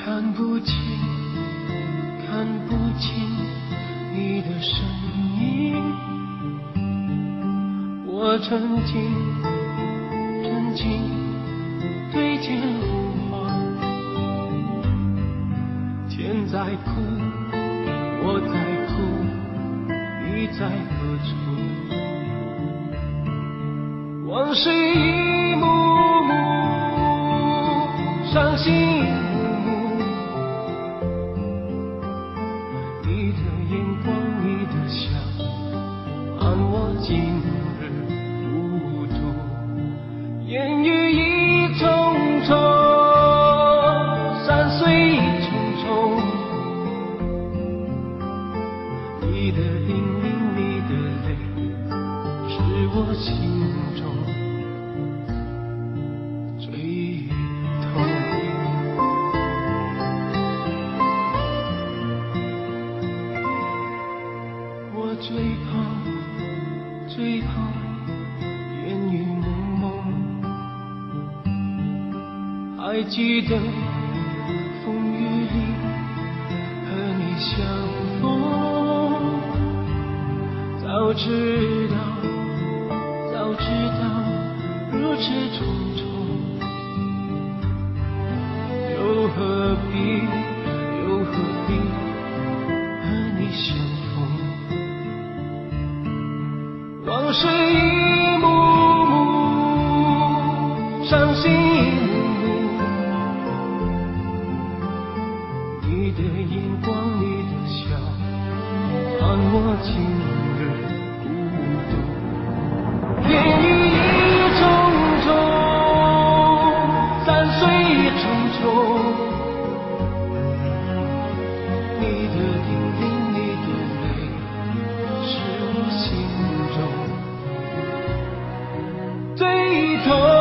看不清，看不清你的身影。我曾经对天呼唤，天在哭，我在哭，你在何处？往事一幕幕，伤心一幕幕，你的眼光，你的笑，让我今日糊涂。言语一重重，山水一重重，你的叮咛，你的泪，是我心中最痛。我最怕烟雨蒙蒙，还记得风雨里和你相逢。早知道如此重重，又何必和你相逢？往事一幕幕，伤心一幕幕，你的眼光，你的笑，让我今日孤独。言语一重重，山水一重重，你的叮咛，你的泪，是我心中最痛。